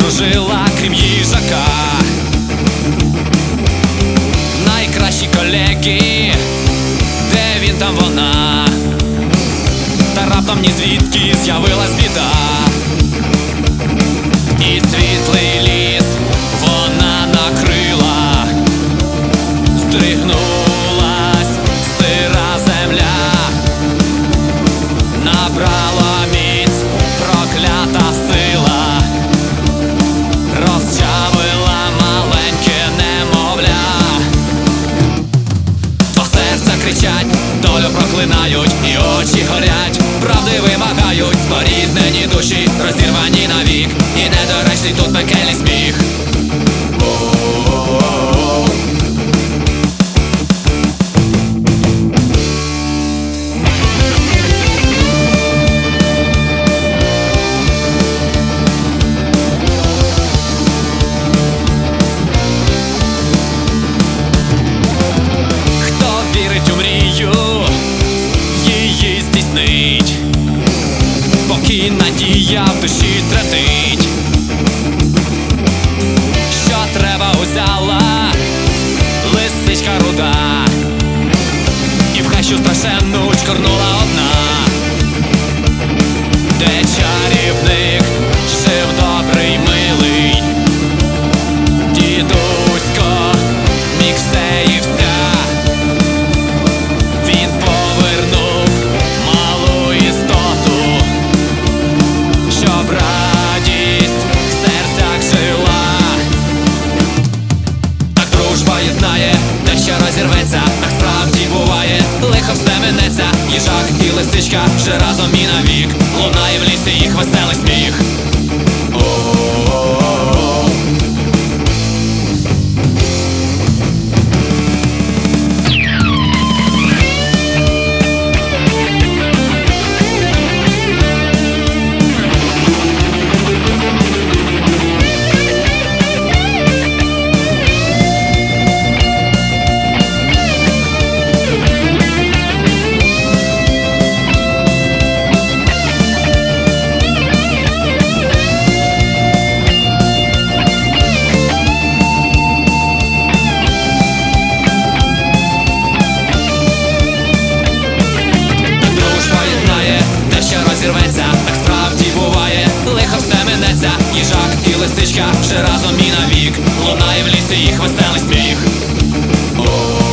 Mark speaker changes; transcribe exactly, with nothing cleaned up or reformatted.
Speaker 1: дружила, крім їжака. Найкращі колеги, де він, там вона. Та раптом ні звідки з'явилась біда. І світлий ліс вона накрила, здригнулась сира земля, набрала міць проклята сила, розчавила маленьке немовля. Два серця кричать, долю проклинають, і очі горять, правди вимагають. Споріднені душі, розірвані навік, і недоречний тут пекельний сміх. Хто вірить у мрію, її здійснить, поки надія в душі тремтить. Що треба узяла лисичка руда, і в хащу страшенну чкорнула одна, де чарівник жив добрий, милий дідусько Міксеївся. Він повернув малу істоту, щоб радість в серцях жила. Так дружба єднає, те, що розірветься, так справді буває, лихо все минеться. Їжак і лисичка вже разом і навік, лунає в лісі їх веселий сміх. Розірветься, так справді буває, лихо все минеться. Їжак і лисичка вже разом і навік, лунає в лісі їх веселий сміх.